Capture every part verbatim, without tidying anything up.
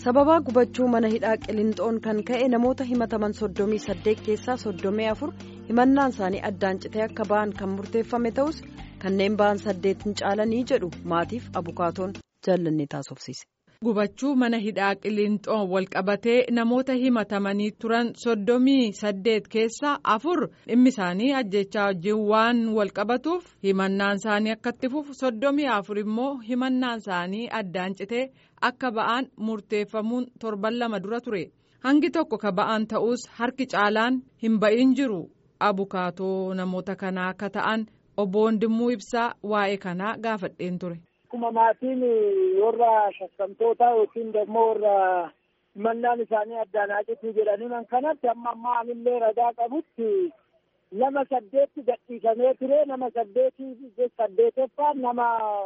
sababaa gubachuu mana hidhaa Qilinxoon kan ka'e namoota himataman soddomii saddeet keessaa soddomii afur himannaan isaanii addaan citee akka ba'an kan murteeffame ta'us kanneen ba'an saddeet hin caalanii jedhu maatiif abukaatoon jaallanni taasofsiise. Gubachuu mana hidhaa Qilinxoon walqabatee namoota himatamanii turan soddomii saddeet keessaa afur dhimmi isaanii ajjechaa wajjin waan walqabatuuf himannaan isaanii akka itti fufu soddomii afur immoo himannaan isaanii addaan citee akka ba'an murteeffamuun torban lama dura ture. Hangi tokko ka ba'an ta'us harki caalaan hin ba'in jiru. Abukaatoo namoota kanaa akka ta'an obbo Wandimuu Ibsaa waa'ee kanaa gaafadheen ture. Akkuma maatiin warra shakkamtoota yookiin immoo warra himannaan isaanii addaan cituu jedhanii kanatti amma ammaa anillee ragaa qabutti nama saddeetti gadhiifamee ture. Nama saddeetii saddeeteffaan nama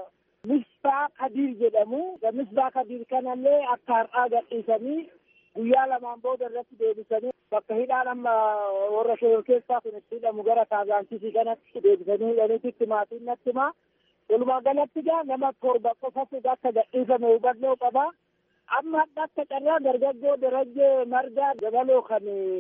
Misbaa Kadiir jedhamu. Misbaa Kadiir kanallee akka har'aa gadhiisanii guyyaa lamaan booda irratti deebisanii bakka hidhaan amma warra shoror keessaa kun itti hidhamu gara Kaazaansiisii kanatti deebisanii hidhanitti maatiin natti himaa. Walumaa galatti gaa nama torba qofatu akka gadhiifame hubannoo qaba. Amma akka carraa dargaggoo Darajjee Margaa dabaloo kan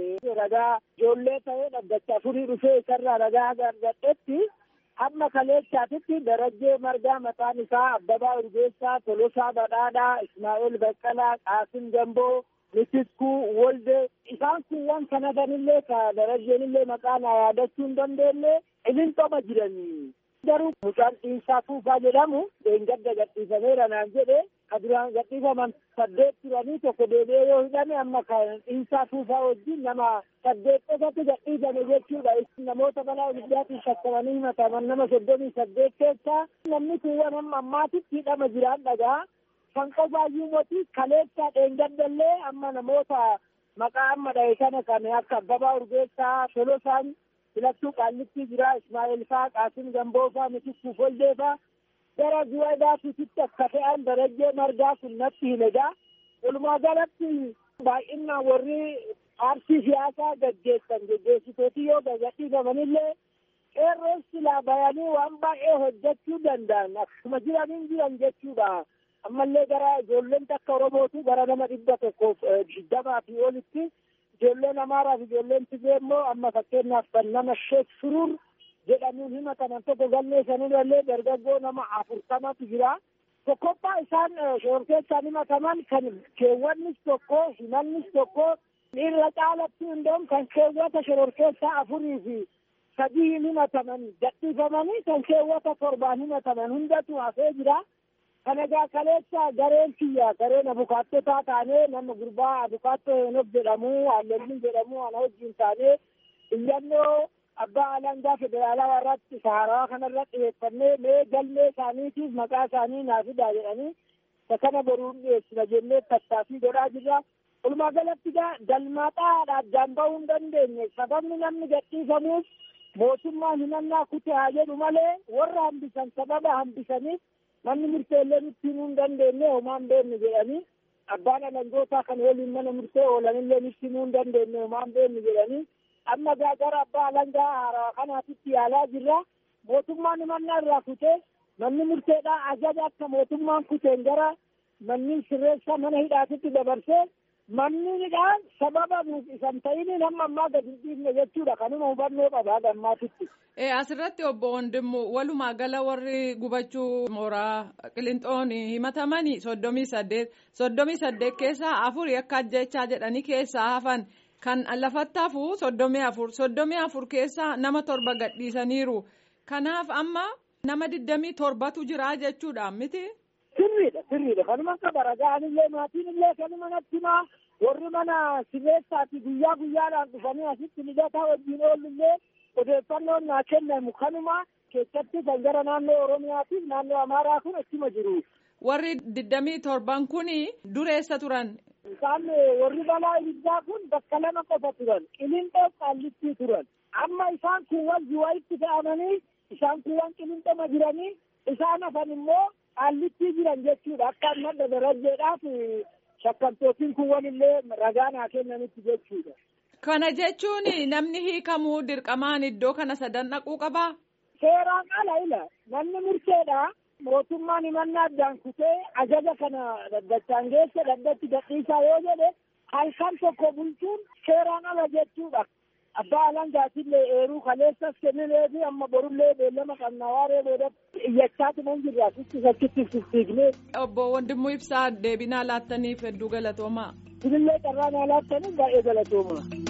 ragaa ijoollee ta'ee dhaddacha afurii dhufee isarraa ragaa argadhetti amma kaleessaatitti Darajjee Margaa mataan isaa Abbabaa Urgeessaa, Tolosaa Badhaadhaa, Ismaa'eel Baqqalaa, Qaasim Gamboo, Mitiskuu Wolde isaan kuuwwan kanatanillee ka Darajjeenillee maqaan yaadachuu hin dandeenye Qilinxooma jiranii. Garuu mucaan Dhiinsaa Tuufaa jedhamu gadda gadhiifameera naan jedhe ka duraan gadhiifaman saddeet turanii tokko deebi'ee yoo hidhame amma kan Dhiinsaa Tuufaa wajjin nama saddeet qofatu gadhiifame jechuudha. Namoota balaa ibiddaatiin shakkamanii himataman nama soddomii saddeet keessaa namni kuuwwan amma ammaatitti hidhama jiraan dhagaa. Kan qofaayyuu mootii kaleessaa dheengaddallee amma namoota maqaa amma dhahe kana kan akka Abbabaa Urgeessaa, Tolosaan Filattuu Qaallitti jira, Ismaa'eel faa, Qaasim Gamboo faa, Mitiskuu Wolde faa gara du'aadhaatitti akka ta'an Darajjee Margaa kun natti hin egaa. Walumaa galatti baay'inaan warri paartii siyaasaa gaggeessan gaggeessitooti yoo gadhiifamanillee qeerroon silaa bayanii waan baay'ee hojjechuu danda'an akkuma jiraniin jiran jechuudha. Ammallee gara ijoolleen takka Oromootu gara nama dhibba tokkoof digdamaa fi olitti ijoolleen Amaaraa fi ijoolleen Tigree immoo amma fakkeenyaaf kan nama Sheek Suruur jedhamuun himataman tokko galmee sanirrallee dargaggoo nama afurtamatu jira. Tokkoffaa isaan shoror keessaan himataman kan keewwannis tokko himannis tokko irra caalatti hundoon kan keewwata shoror keessaa afurii fi sadii himataman gadhiifamanii kan keewwata torbaan himataman hundatu hafee jira. Kan egaa kaleessa gareen kiyya gareen abukaattotaa taanee nama gurbaa abukaattoo Henook jedhamu Hallelliin jedhamu ana wajjin taanee iyyannoo abbaa alangaa federaalaa warratti sahaarawaa kanarratti dhiyeeffannee mee galmee isaaniitiif maqaa isaanii naaf fidaa jedhanii kana boruun dhiyeessina jennee tattaaffii godhaa jirra. Walumaa galatti gaa galmaaxaadha addaan bahuu hin dandeenye sababni namni gadhiifamuuf mootummaan himannaa kute haa jedhu malee warra hambisan sababa hambisaniif namni murteellee nutti himuu hin dandeenye homaan beeknu jedhanii abbaan alangootaa kan waliin mana murtee oolanillee nutti himuu hin dandeenye homaan beeknu jedhanii amma gara abbaa alangaa haaraa kanaatitti yaalaa jirra. Mootummaan himannaa irraa kutee manni murteedhaa ajaja akka mootummaan kuteen gara manni sirreessaa mana hidhaatitti dabarsee manni hidhaan sababa nuuf isan ta'iniin hamma ammaa gadi hin dhiifne jechuudha. Kanuma hubannoo qabaa gammaatitti. Asirratti obbo Wandimuu walumaa gala warri gubachuu mooraa Qilinxoon himatamanii soddomii saddeet soddomii saddeet keessaa afuri akka ajjechaa jedhanii keessaa hafan kan lafatti hafu soddomii afur soddomii afur keessaa nama torba gadhiisaniiru. Kanaaf amma nama digdamii torbatu jira jechuudha miti. Sirriidha sirriidha kanuma akka baragaanillee maatiinillee kanuma natti himaa warri mana sirreessaati guyyaa guyyaadhaan dhufanii asitti lidataa wajjin oolullee odeeffannoon naa kennamu kanuma keessatti kan gara naannoo Oromiyaatiif naannoo Amaaraa kun achuma jiru. Warri digdamii torban kuni dureessa turan. Isaan warri balaa ibiddaa kun bakka lama qofa turan Qilinxoo Qaallittii turan. Amma isaan kun wal jiwaayitti fe'amanii isaan kun waan Qilinxooma jiranii isaan hafan immoo Qaallittii jiran jechuudha. Akka madda Darajjeedhaaf shakkamtootiin kun walillee ragaa naa kennanitti jechuudha. Kana jechuun namni hiikamuu dirqamaan iddoo kana sadan dhaquu qabaa? Seeraan ala ila namni murteedhaa mootummaan himannaa addaan kutee ajaja kana daddachaan geesse daddatti gadhiisaa yoo jedhe halkan tokko bulchuun seeraan ala jechuudha. Abbaa alangaatillee eeruu kaleessas kennilee fi amma borullee beellama qabnaa waaree boodatti iyyachaati mun jirra sitti sakkitti fiftiignee. Obbo Wandimmoo Ibsaa deebinaa laattaniif hedduu galatoomaa. Isinillee carraa naa laattaniif baay'ee galatoomaa.